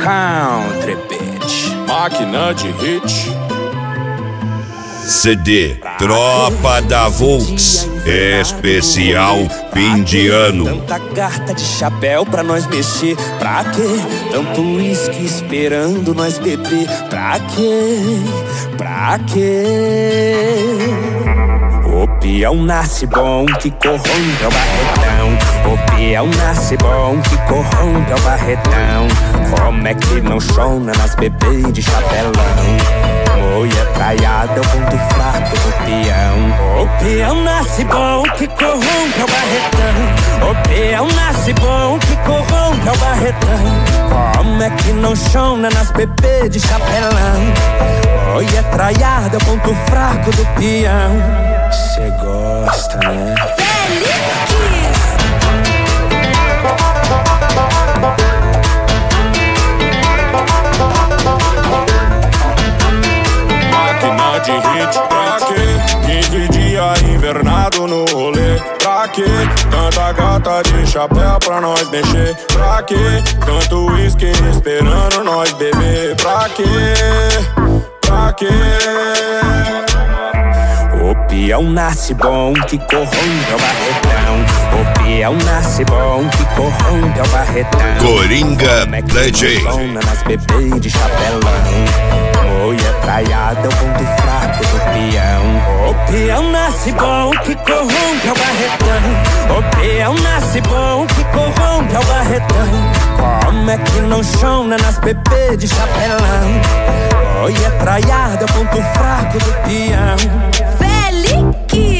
Country Beat, máquina de hit. CD Tropa da Volks, especial fim de ano. Tanta carta de chapéu pra nós mexer. Pra quê? Tanto uísque esperando nós beber. Pra quê? Pra quê? O peão nasce bom que corrompe o barretão. O peão nasce bom que corrompe o barretão. Como é que não chona nas bebês de chapelão? Mulher traiada é o ponto fraco do peão. O peão nasce bom que corrompe o barretão. O peão nasce bom que corrompe o barretão. Como é que não chona nas bebês de chapelão? Mulher traiada é o ponto fraco do peão. Cê gosta, né? Máquina de hit, pra quê? 15 dias invernado no rolê. Pra quê? Tanta gata de chapéu pra nós mexer. Pra quê? Tanto uísque esperando nós beber. Pra quê? Pra quê? O peão nasce bom que corrompe o barretão. O peão nasce bom que corrompe o barretão. Coringa DJ. Nas bebês de chapelão. Mulher traiada é o ponto fraco do peão. O peão nasce bom que corrompe o barretão. O peão nasce bom que corrompe o barretão. Como é que não chona nas bebês de chapelão? Mulher traiada é o ponto fraco do peão. Feliz